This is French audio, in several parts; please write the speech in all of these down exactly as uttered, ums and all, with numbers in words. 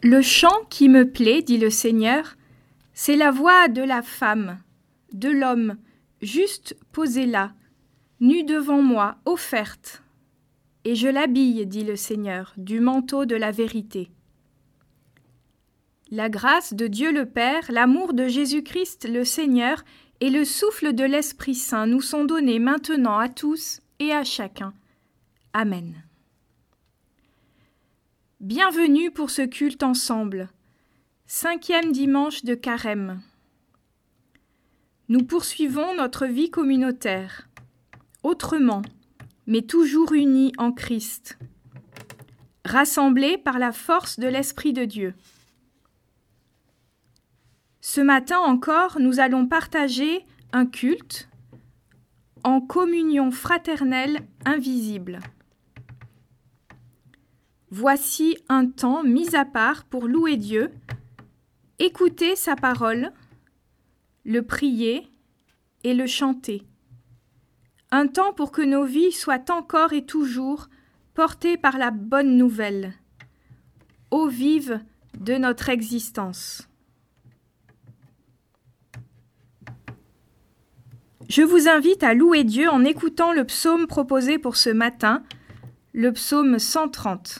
Le chant qui me plaît, dit le Seigneur, c'est la voix de la femme, de l'homme, juste posé là, nu devant moi, offerte. Et je l'habille, dit le Seigneur, du manteau de la vérité. La grâce de Dieu le Père, l'amour de Jésus-Christ le Seigneur et le souffle de l'Esprit Saint nous sont donnés maintenant à tous et à chacun. Amen. Bienvenue pour ce culte ensemble, cinquième dimanche de Carême. Nous poursuivons notre vie communautaire, autrement, mais toujours unis en Christ, rassemblés par la force de l'Esprit de Dieu. Ce matin encore, nous allons partager un culte en communion fraternelle invisible. Voici un temps mis à part pour louer Dieu, écouter sa parole, le prier et le chanter. Un temps pour que nos vies soient encore et toujours portées par la bonne nouvelle, eau vive de notre existence. Je vous invite à louer Dieu en écoutant le psaume proposé pour ce matin, le psaume cent trente.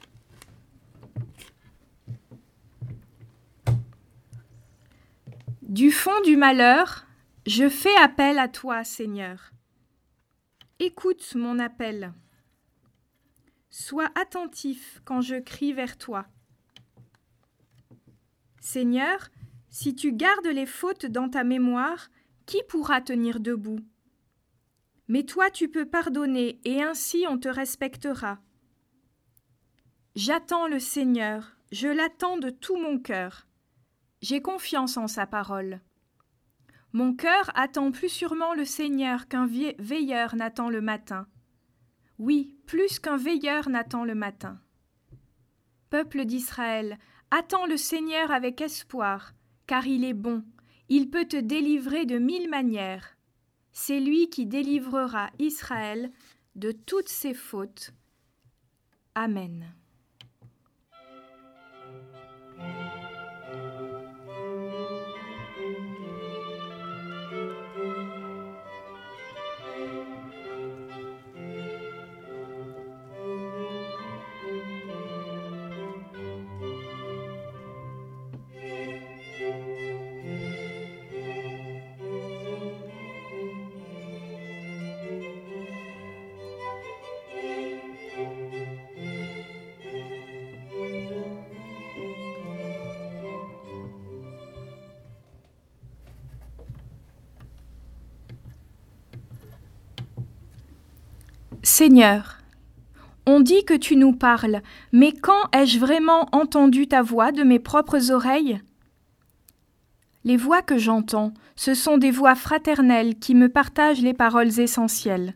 Du fond du malheur, je fais appel à toi, Seigneur. Écoute mon appel. Sois attentif quand je crie vers toi. Seigneur, si tu gardes les fautes dans ta mémoire, qui pourra tenir debout? Mais toi, tu peux pardonner, et ainsi on te respectera. J'attends le Seigneur, je l'attends de tout mon cœur. J'ai confiance en sa parole. Mon cœur attend plus sûrement le Seigneur qu'un veilleur n'attend le matin. Oui, plus qu'un veilleur n'attend le matin. Peuple d'Israël, attends le Seigneur avec espoir, car il est bon. Il peut te délivrer de mille manières. C'est lui qui délivrera Israël de toutes ses fautes. Amen. Seigneur, on dit que tu nous parles, mais quand ai-je vraiment entendu ta voix de mes propres oreilles? Les voix que j'entends, ce sont des voix fraternelles qui me partagent les paroles essentielles.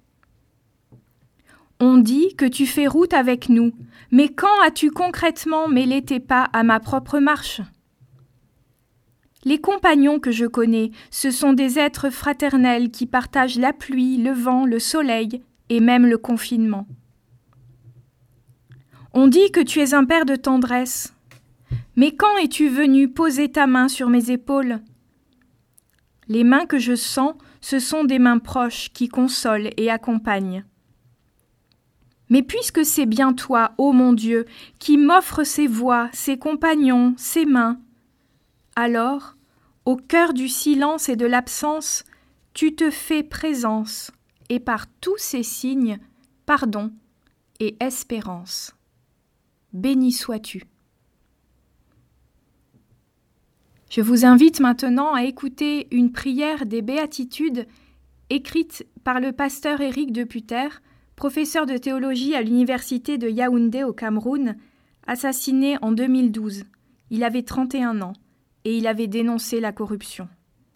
On dit que tu fais route avec nous, mais quand as-tu concrètement mêlé tes pas à ma propre marche? Les compagnons que je connais, ce sont des êtres fraternels qui partagent la pluie, le vent, le soleil, et même le confinement. On dit que tu es un père de tendresse, mais quand es-tu venu poser ta main sur mes épaules? Les mains que je sens, ce sont des mains proches qui consolent et accompagnent. Mais puisque c'est bien toi, ô mon Dieu, qui m'offres ces voix, ces compagnons, ces mains, alors, au cœur du silence et de l'absence, tu te fais présence, et par tous ces signes, pardon et espérance. Béni sois-tu. Je vous invite maintenant à écouter une prière des Béatitudes écrite par le pasteur Éric de Putter, professeur de théologie à l'université de Yaoundé au Cameroun, assassiné en deux mille douze. Il avait trente et un ans et il avait dénoncé la corruption.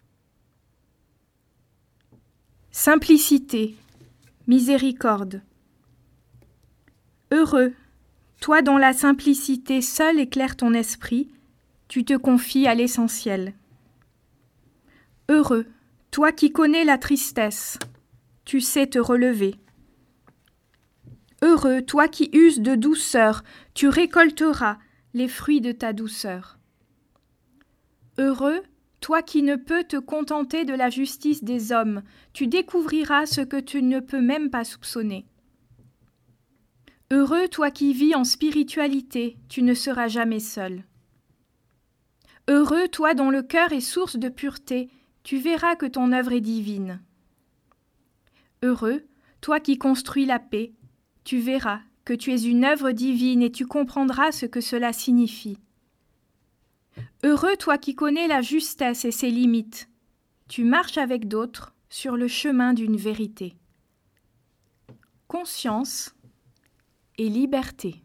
Simplicité, miséricorde. Heureux, toi dont la simplicité seule éclaire ton esprit, tu te confies à l'essentiel. Heureux, toi qui connais la tristesse, tu sais te relever. Heureux, toi qui uses de douceur, tu récolteras les fruits de ta douceur. Heureux, toi qui ne peux te contenter de la justice des hommes, tu découvriras ce que tu ne peux même pas soupçonner. Heureux, toi qui vis en spiritualité, tu ne seras jamais seul. Heureux, toi dont le cœur est source de pureté, tu verras que ton œuvre est divine. Heureux, toi qui construis la paix, tu verras que tu es une œuvre divine et tu comprendras ce que cela signifie. Heureux, toi qui connais la justesse et ses limites, tu marches avec d'autres sur le chemin d'une vérité. Conscience et liberté.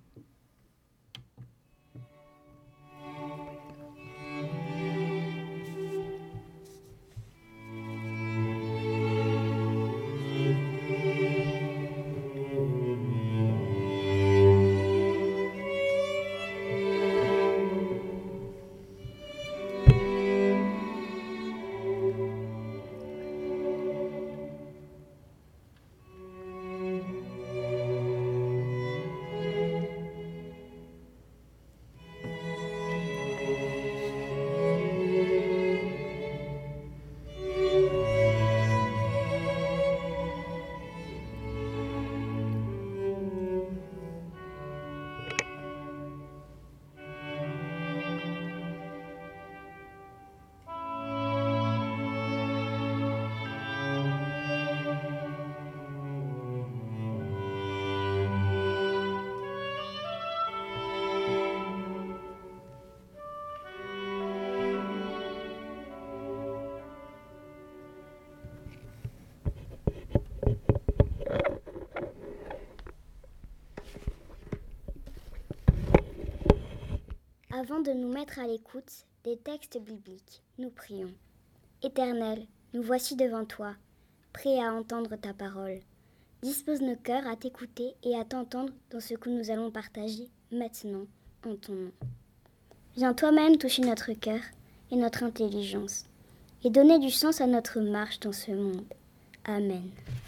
Avant de nous mettre à l'écoute des textes bibliques, nous prions. Éternel, nous voici devant toi, prêts à entendre ta parole. Dispose nos cœurs à t'écouter et à t'entendre dans ce que nous allons partager maintenant en ton nom. Viens toi-même toucher notre cœur et notre intelligence et donner du sens à notre marche dans ce monde. Amen.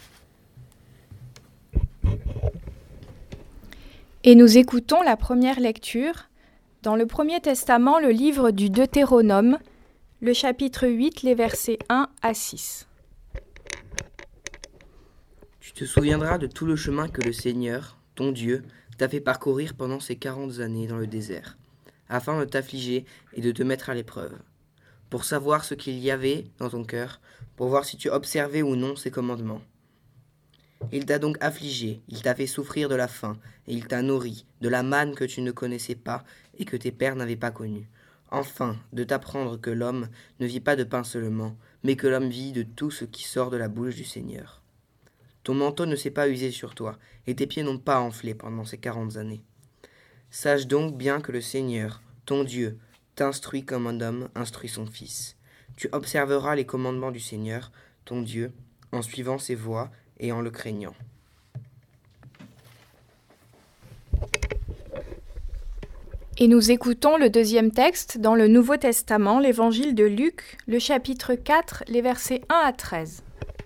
Et nous écoutons la première lecture dans le Premier Testament, le livre du Deutéronome, le chapitre huit, les versets un à six. Tu te souviendras de tout le chemin que le Seigneur, ton Dieu, t'a fait parcourir pendant ces quarante années dans le désert, afin de t'affliger et de te mettre à l'épreuve, pour savoir ce qu'il y avait dans ton cœur, pour voir si tu observais ou non ses commandements. Il t'a donc affligé, il t'a fait souffrir de la faim, et il t'a nourri de la manne que tu ne connaissais pas et que tes pères n'avaient pas connue, enfin de t'apprendre que l'homme ne vit pas de pain seulement, mais que l'homme vit de tout ce qui sort de la bouche du Seigneur. Ton manteau ne s'est pas usé sur toi, et tes pieds n'ont pas enflé pendant ces quarante années. Sache donc bien que le Seigneur, ton Dieu, t'instruit comme un homme instruit son fils. Tu observeras les commandements du Seigneur, ton Dieu, en suivant ses voies et en le craignant. Et nous écoutons le deuxième texte dans le Nouveau Testament, l'évangile de Luc, le chapitre quatre, les versets un à treize.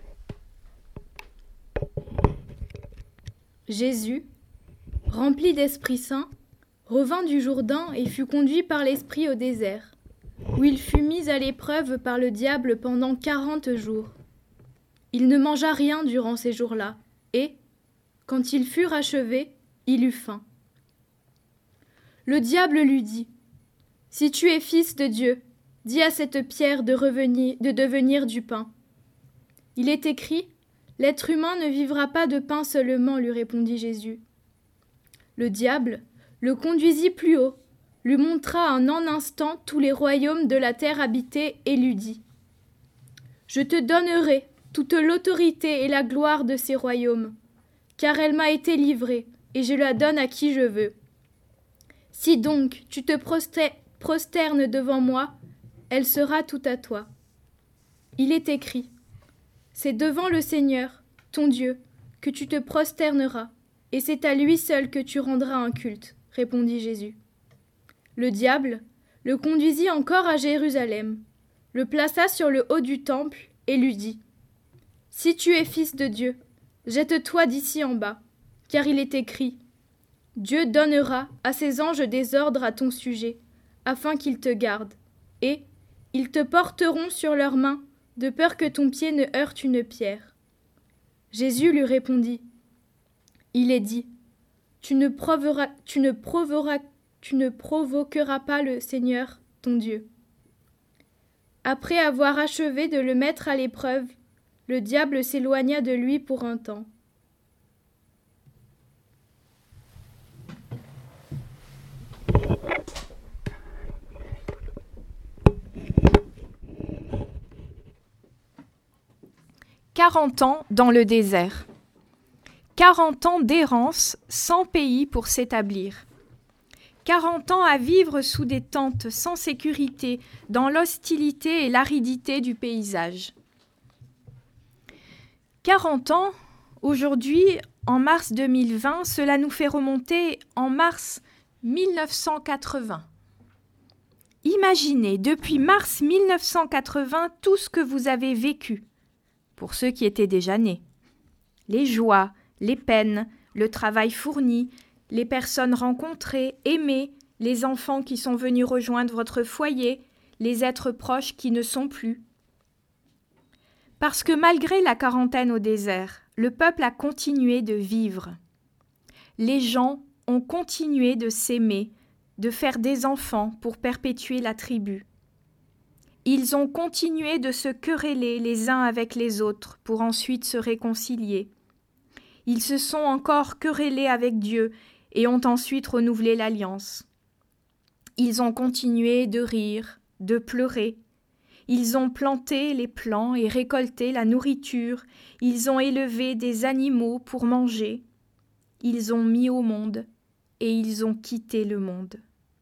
Jésus, rempli d'Esprit Saint, revint du Jourdain et fut conduit par l'Esprit au désert, où il fut mis à l'épreuve par le diable pendant quarante jours. Il ne mangea rien durant ces jours-là, et, quand ils furent achevés, il eut faim. Le diable lui dit : « Si tu es fils de Dieu, dis à cette pierre de, revenir, de devenir du pain. » Il est écrit : « L'être humain ne vivra pas de pain seulement, lui répondit Jésus. » Le diable le conduisit plus haut, lui montra en un instant tous les royaumes de la terre habitée et lui dit : « Je te donnerai toute l'autorité et la gloire de ces royaumes, car elle m'a été livrée, et je la donne à qui je veux. Si donc tu te prosternes devant moi, elle sera toute à toi. Il est écrit : c'est devant le Seigneur, ton Dieu, que tu te prosterneras, et c'est à lui seul que tu rendras un culte, répondit Jésus. Le diable le conduisit encore à Jérusalem, le plaça sur le haut du temple et lui dit : Si tu es fils de Dieu, jette-toi d'ici en bas, car il est écrit : Dieu donnera à ses anges des ordres à ton sujet, afin qu'ils te gardent, et ils te porteront sur leurs mains, de peur que ton pied ne heurte une pierre. » Jésus lui répondit, « Il est dit, tu ne provoqueras, tu ne provoqueras, tu ne provoqueras pas le Seigneur, ton Dieu. » Après avoir achevé de le mettre à l'épreuve, le diable s'éloigna de lui pour un temps. Quarante ans dans le désert. Quarante ans d'errance sans pays pour s'établir. Quarante ans à vivre sous des tentes sans sécurité, dans l'hostilité et l'aridité du paysage. Quarante ans, aujourd'hui, en mars deux mille vingt, cela nous fait remonter en mars mille neuf cent quatre-vingts. Imaginez, depuis mars mille neuf cent quatre-vingts, tout ce que vous avez vécu, pour ceux qui étaient déjà nés. Les joies, les peines, le travail fourni, les personnes rencontrées, aimées, les enfants qui sont venus rejoindre votre foyer, les êtres proches qui ne sont plus. Parce que malgré la quarantaine au désert, le peuple a continué de vivre. Les gens ont continué de s'aimer, de faire des enfants pour perpétuer la tribu. Ils ont continué de se quereller les uns avec les autres pour ensuite se réconcilier. Ils se sont encore querellés avec Dieu et ont ensuite renouvelé l'alliance. Ils ont continué de rire, de pleurer. Ils ont planté les plants et récolté la nourriture. Ils ont élevé des animaux pour manger. Ils ont mis au monde et ils ont quitté le monde.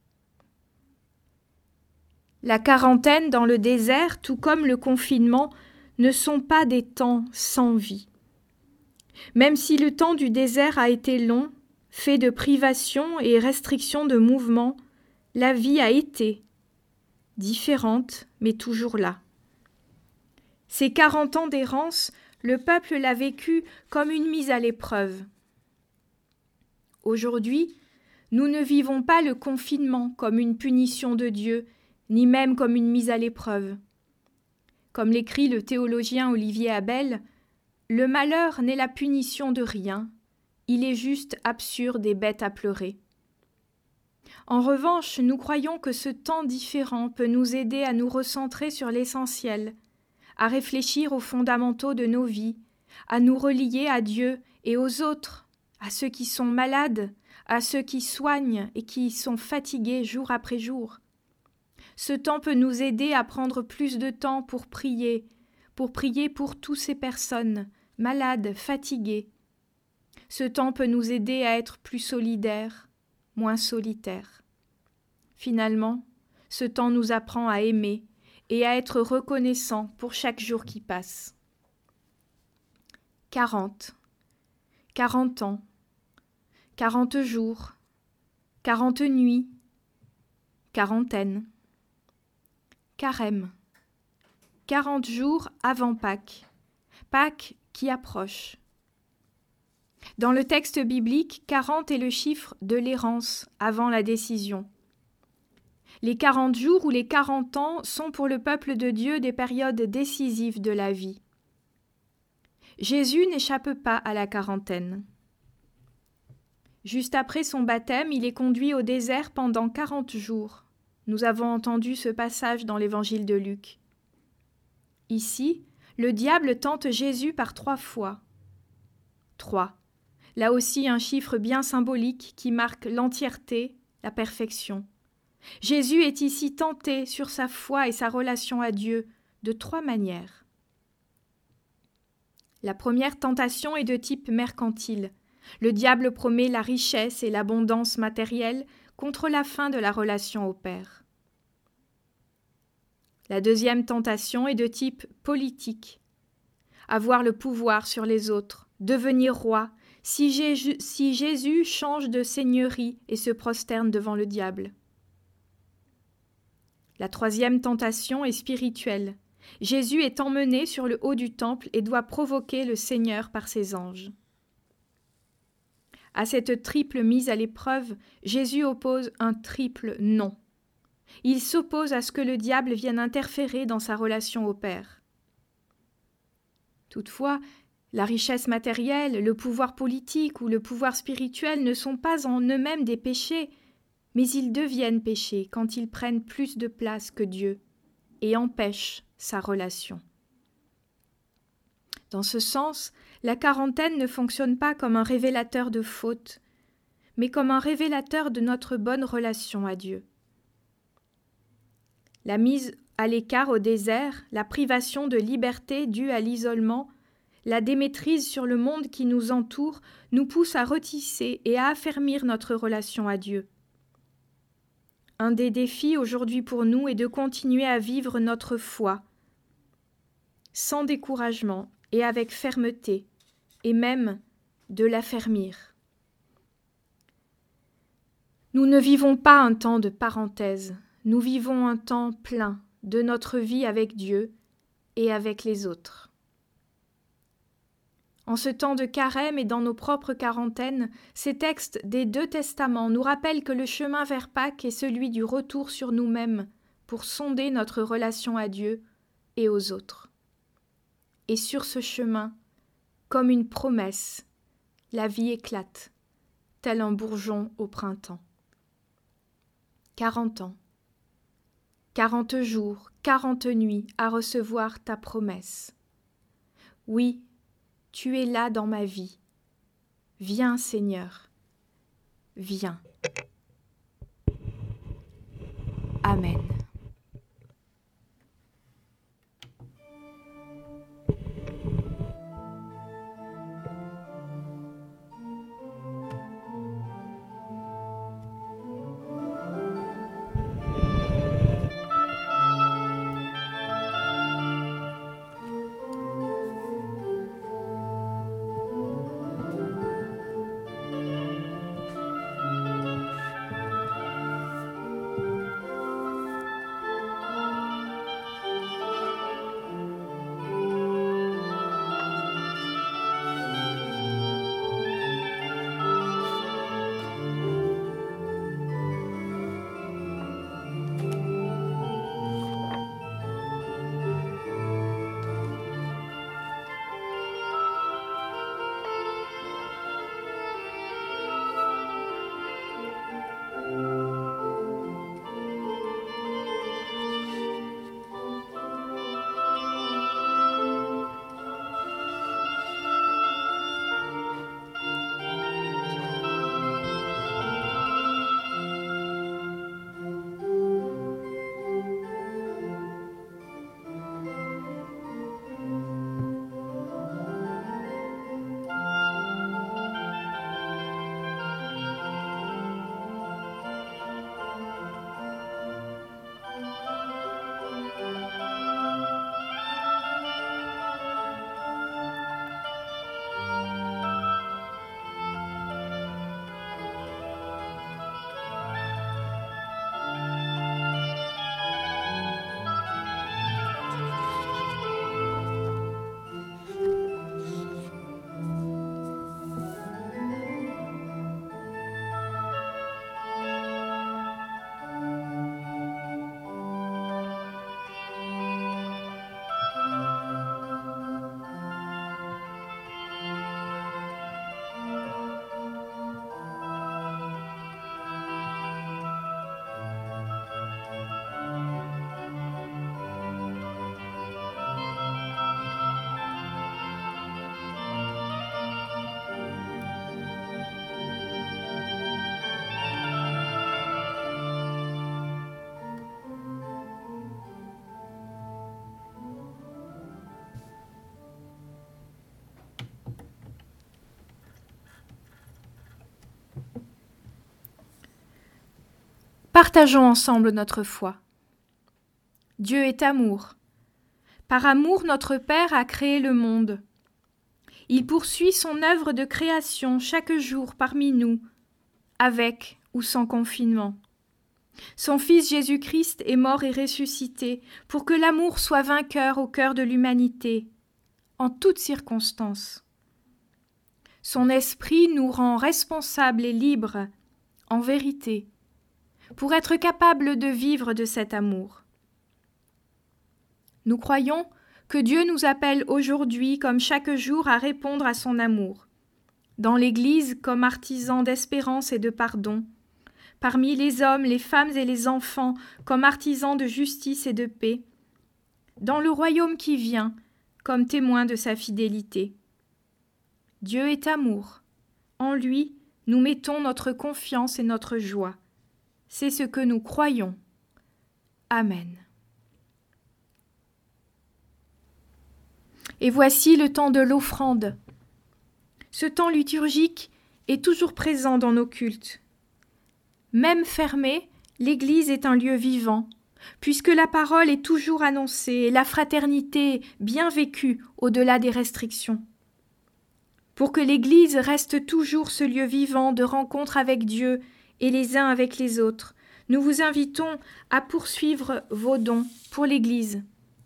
La quarantaine dans le désert, tout comme le confinement, ne sont pas des temps sans vie. Même si le temps du désert a été long, fait de privations et restrictions de mouvement, la vie a été différente, mais toujours là. Ces quarante ans d'errance, le peuple l'a vécu comme une mise à l'épreuve. Aujourd'hui, nous ne vivons pas le confinement comme une punition de Dieu, ni même comme une mise à l'épreuve. Comme l'écrit le théologien Olivier Abel, le malheur n'est la punition de rien, il est juste absurde et bête à pleurer. En revanche, nous croyons que ce temps différent peut nous aider à nous recentrer sur l'essentiel, à réfléchir aux fondamentaux de nos vies, à nous relier à Dieu et aux autres, à ceux qui sont malades, à ceux qui soignent et qui sont fatigués jour après jour. Ce temps peut nous aider à prendre plus de temps pour prier, pour prier pour toutes ces personnes, malades, fatiguées. Ce temps peut nous aider à être plus solidaires, moins solitaires. Finalement, ce temps nous apprend à aimer et à être reconnaissants pour chaque jour qui passe. Quarante, quarante ans, quarante jours, quarante nuits, quarantaine. Carême, quarante jours avant Pâques, Pâques qui approche. Dans le texte biblique, quarante est le chiffre de l'errance avant la décision. Les quarante jours ou les quarante ans sont pour le peuple de Dieu des périodes décisives de la vie. Jésus n'échappe pas à la quarantaine. Juste après son baptême, il est conduit au désert pendant quarante jours. Nous avons entendu ce passage dans l'évangile de Luc. Ici, le diable tente Jésus par trois fois. Trois. Là aussi un chiffre bien symbolique qui marque l'entièreté, la perfection. Jésus est ici tenté sur sa foi et sa relation à Dieu de trois manières. La première tentation est de type mercantile. Le diable promet la richesse et l'abondance matérielle contre la fin de la relation au Père. La deuxième tentation est de type politique. Avoir le pouvoir sur les autres, devenir roi, si Jésus, si Jésus change de seigneurie et se prosterne devant le diable. La troisième tentation est spirituelle. Jésus est emmené sur le haut du temple et doit provoquer le Seigneur par ses anges. À cette triple mise à l'épreuve, Jésus oppose un triple non. Il s'oppose à ce que le diable vienne interférer dans sa relation au Père. Toutefois, la richesse matérielle, le pouvoir politique ou le pouvoir spirituel ne sont pas en eux-mêmes des péchés, mais ils deviennent péchés quand ils prennent plus de place que Dieu et empêchent sa relation. Dans ce sens, la quarantaine ne fonctionne pas comme un révélateur de fautes, mais comme un révélateur de notre bonne relation à Dieu. La mise à l'écart au désert, la privation de liberté due à l'isolement, la démaîtrise sur le monde qui nous entoure nous pousse à retisser et à affermir notre relation à Dieu. Un des défis aujourd'hui pour nous est de continuer à vivre notre foi, sans découragement et avec fermeté, et même de l'affermir. Nous ne vivons pas un temps de parenthèse, nous vivons un temps plein de notre vie avec Dieu et avec les autres. En ce temps de carême et dans nos propres quarantaines, ces textes des deux testaments nous rappellent que le chemin vers Pâques est celui du retour sur nous-mêmes pour sonder notre relation à Dieu et aux autres. Et sur ce chemin, comme une promesse, la vie éclate, tel un bourgeon au printemps. Quarante ans, quarante jours, quarante nuits à recevoir ta promesse. Oui, tu es là dans ma vie. Viens, Seigneur, viens. Amen. Partageons ensemble notre foi. Dieu est amour. Par amour, notre Père a créé le monde. Il poursuit son œuvre de création chaque jour parmi nous, avec ou sans confinement. Son Fils Jésus-Christ est mort et ressuscité pour que l'amour soit vainqueur au cœur de l'humanité, en toutes circonstances. Son esprit nous rend responsables et libres, en vérité, pour être capables de vivre de cet amour. Nous croyons que Dieu nous appelle aujourd'hui, comme chaque jour, à répondre à son amour. Dans l'Église, comme artisans d'espérance et de pardon. Parmi les hommes, les femmes et les enfants, comme artisans de justice et de paix. Dans le royaume qui vient, comme témoins de sa fidélité. Dieu est amour. En lui, nous mettons notre confiance et notre joie. C'est ce que nous croyons. Amen. Et voici le temps de l'offrande. Ce temps liturgique est toujours présent dans nos cultes. Même fermée, l'Église est un lieu vivant, puisque la parole est toujours annoncée et la fraternité bien vécue au-delà des restrictions. Pour que l'Église reste toujours ce lieu vivant de rencontre avec Dieu et les uns avec les autres, nous vous invitons à poursuivre vos dons pour l'Église.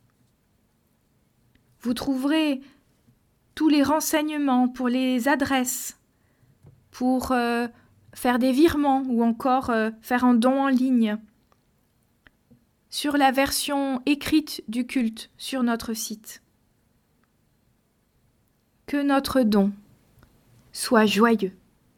Vous trouverez tous les renseignements pour les adresses, pour euh, faire des virements ou encore euh, faire un don en ligne sur la version écrite du culte sur notre site. Que notre don soit joyeux.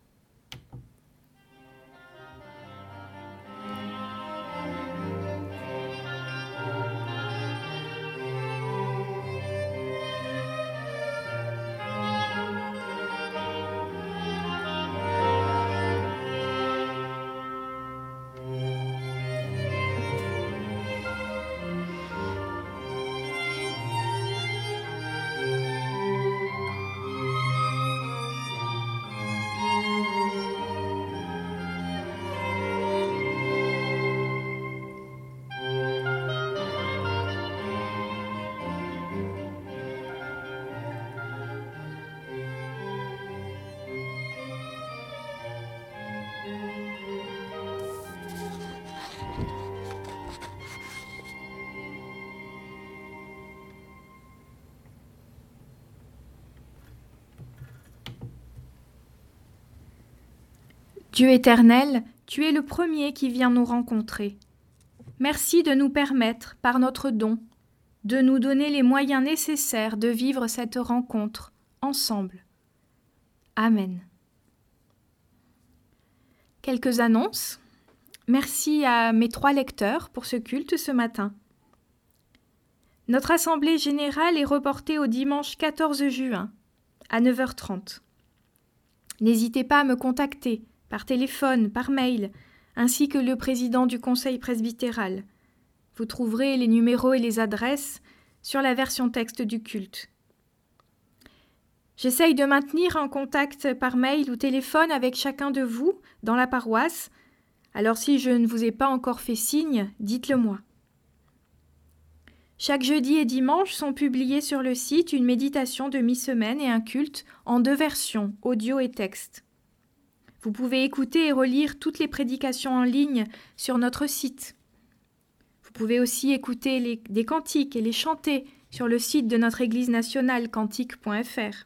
Dieu éternel, tu es le premier qui vient nous rencontrer. Merci de nous permettre, par notre don, de nous donner les moyens nécessaires de vivre cette rencontre ensemble. Amen. Quelques annonces. Merci à mes trois lecteurs pour ce culte ce matin. Notre assemblée générale est reportée au dimanche quatorze juin, à neuf heures trente. N'hésitez pas à me contacter par téléphone, par mail, ainsi que le président du conseil presbytéral. Vous trouverez les numéros et les adresses sur la version texte du culte. J'essaye de maintenir un contact par mail ou téléphone avec chacun de vous dans la paroisse, alors si je ne vous ai pas encore fait signe, dites-le moi. Chaque jeudi et dimanche sont publiés sur le site une méditation de mi-semaine et un culte en deux versions, audio et texte. Vous pouvez écouter et relire toutes les prédications en ligne sur notre site. Vous pouvez aussi écouter les, des cantiques et les chanter sur le site de notre Église nationale, cantique point f r.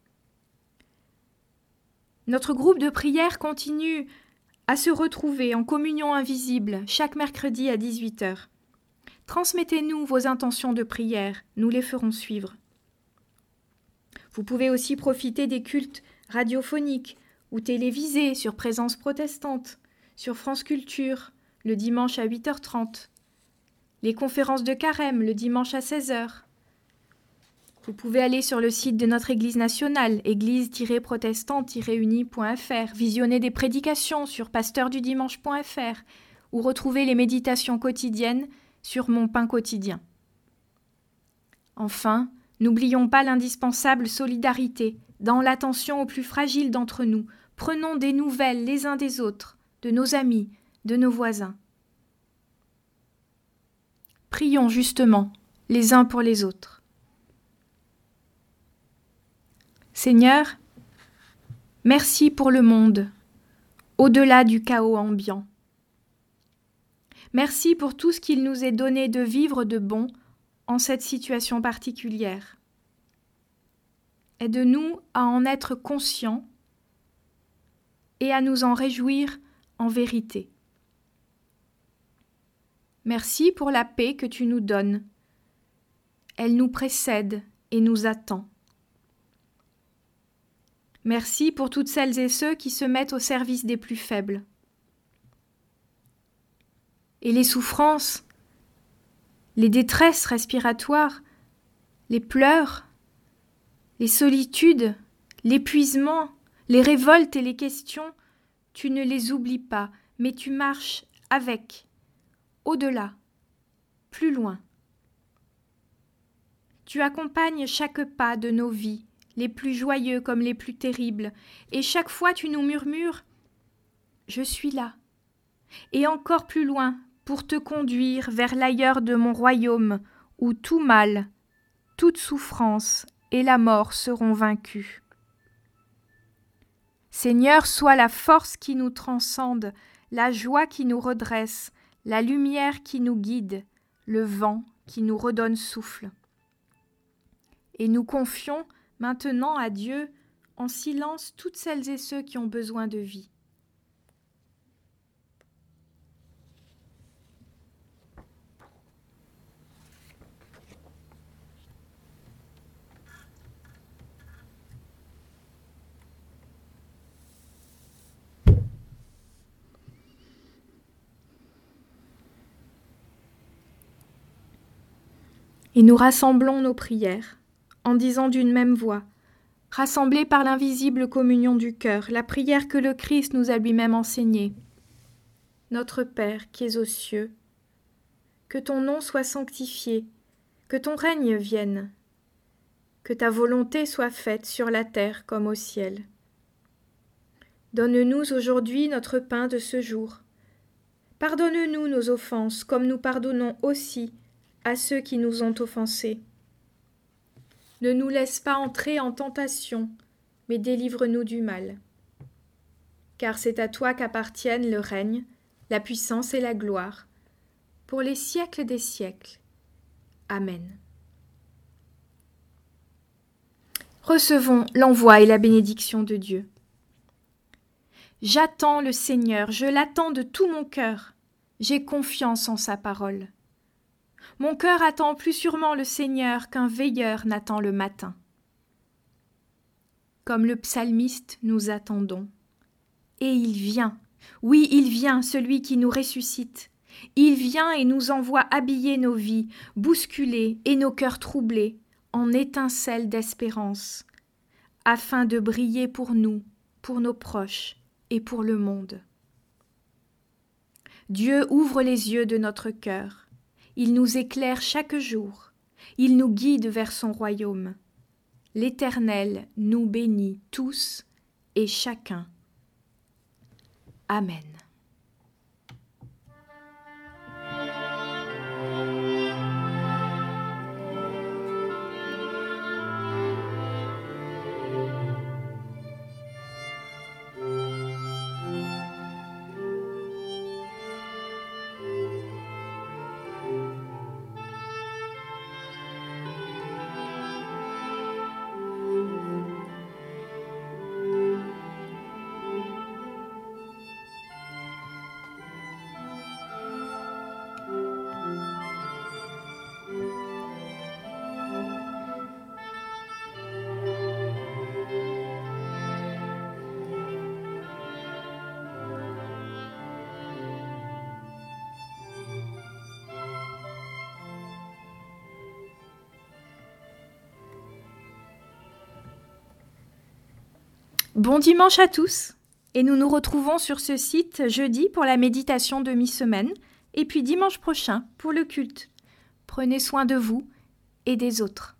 Notre groupe de prière continue à se retrouver en communion invisible chaque mercredi à dix-huit heures. Transmettez-nous vos intentions de prière, nous les ferons suivre. Vous pouvez aussi profiter des cultes radiophoniques ou télévisés sur Présence protestante, sur France Culture, le dimanche à huit heures trente, les conférences de carême le dimanche à seize heures. Vous pouvez aller sur le site de notre Église nationale, église tiret protestante tiret unie point f r, visionner des prédications sur pasteur du dimanche point f r ou retrouver les méditations quotidiennes sur Mon pain quotidien. Enfin, n'oublions pas l'indispensable solidarité dans l'attention aux plus fragiles d'entre nous. Prenons des nouvelles les uns des autres, de nos amis, de nos voisins. Prions justement les uns pour les autres. Seigneur, merci pour le monde, au-delà du chaos ambiant. Merci pour tout ce qu'il nous est donné de vivre de bon en cette situation particulière. Aide-nous à en être conscients et à nous en réjouir en vérité. Merci pour la paix que tu nous donnes. Elle nous précède et nous attend. Merci pour toutes celles et ceux qui se mettent au service des plus faibles. Et les souffrances, les détresses respiratoires, les pleurs, les solitudes, l'épuisement, les révoltes et les questions, tu ne les oublies pas, mais tu marches avec, au-delà, plus loin. Tu accompagnes chaque pas de nos vies, les plus joyeux comme les plus terribles, et chaque fois tu nous murmures « Je suis là », et encore plus loin pour te conduire vers l'ailleurs de mon royaume, où tout mal, toute souffrance et la mort seront vaincus. Seigneur, sois la force qui nous transcende, la joie qui nous redresse, la lumière qui nous guide, le vent qui nous redonne souffle. Et nous confions maintenant à Dieu en silence toutes celles et ceux qui ont besoin de vie. Et nous rassemblons nos prières en disant d'une même voix, rassemblés par l'invisible communion du cœur, la prière que le Christ nous a lui-même enseignée. Notre Père qui es aux cieux, que ton nom soit sanctifié, que ton règne vienne, que ta volonté soit faite sur la terre comme au ciel. Donne-nous aujourd'hui notre pain de ce jour. Pardonne-nous nos offenses comme nous pardonnons aussi à ceux qui nous ont offensés. Ne nous laisse pas entrer en tentation, mais délivre-nous du mal. Car c'est à toi qu'appartiennent le règne, la puissance et la gloire, pour les siècles des siècles. Amen. Recevons l'envoi et la bénédiction de Dieu. J'attends le Seigneur, je l'attends de tout mon cœur. J'ai confiance en sa parole. Mon cœur attend plus sûrement le Seigneur qu'un veilleur n'attend le matin. Comme le psalmiste, nous attendons. Et il vient, oui, il vient, celui qui nous ressuscite. Il vient et nous envoie habiller nos vies, bousculer et nos cœurs troublés en étincelles d'espérance, afin de briller pour nous, pour nos proches et pour le monde. Dieu ouvre les yeux de notre cœur. Il nous éclaire chaque jour, il nous guide vers son royaume. L'Éternel nous bénit tous et chacun. Amen. Bon dimanche à tous, et nous nous retrouvons sur ce site jeudi pour la méditation de mi-semaine, et puis dimanche prochain pour le culte. Prenez soin de vous et des autres.